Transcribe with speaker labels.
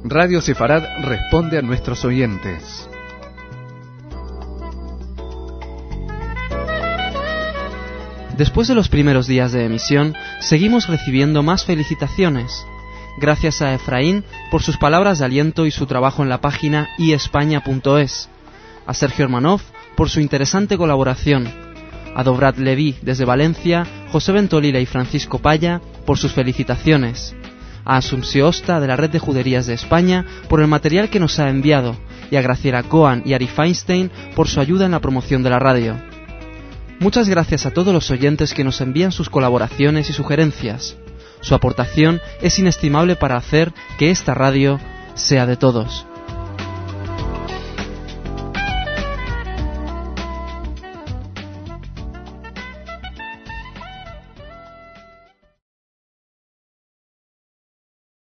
Speaker 1: Radio Sefarad responde a nuestros oyentes.
Speaker 2: Después de los primeros días de emisión, seguimos recibiendo más felicitaciones. Gracias a Efraín por sus palabras de aliento y su trabajo en la página iespaña.es. A Sergio Hermanov por su interesante colaboración. A Dobrat Leví desde Valencia, José Ventolila y Francisco Paya por sus felicitaciones. A Asunción Osta de la Red de Juderías de España por el material que nos ha enviado. Y a Graciela Cohen y Ari Feinstein por su ayuda en la promoción de la radio. Muchas gracias a todos los oyentes que nos envían sus colaboraciones y sugerencias. Su aportación es inestimable para hacer que esta radio sea de todos.